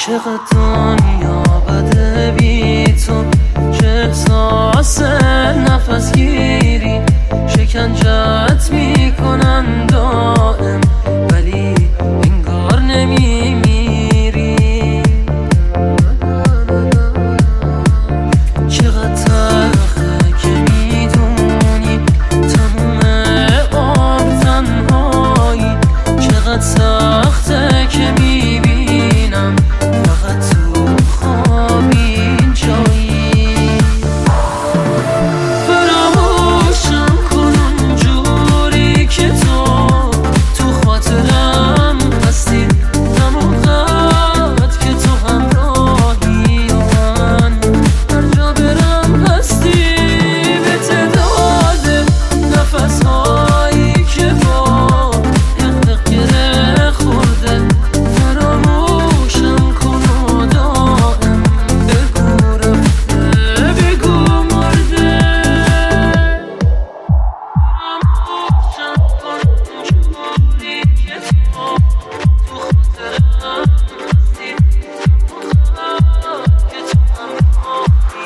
چقدر دنیا بده بی تو، چه احساس نفس گیری شکنجت میکنن دائم، ولی انگار نمیمیری. چقدر تلخه که میدونی تموم عمر تنهایی، چقدر سخته که میبینم فقط تو خواب این جایی. فراموشم کن اونجوری که تو خاطرم هستی، همون قد که تو همراهی و من هر جا برم هستی. به تعداد نفسهایی که با حق گره خورده، فراموشم کن و دائم بگو رفته بگو مرده. فراموشم کن اونجوری که تو خاطرم هستی، همون قد که تو همراهی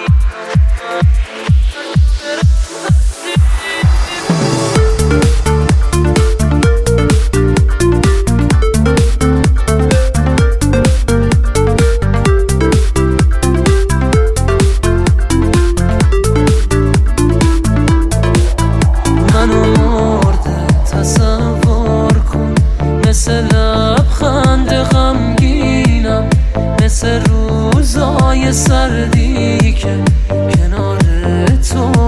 منو مرده تصور کن، مثل لبخند غمگینم، مثل روزای سردی که کنار تو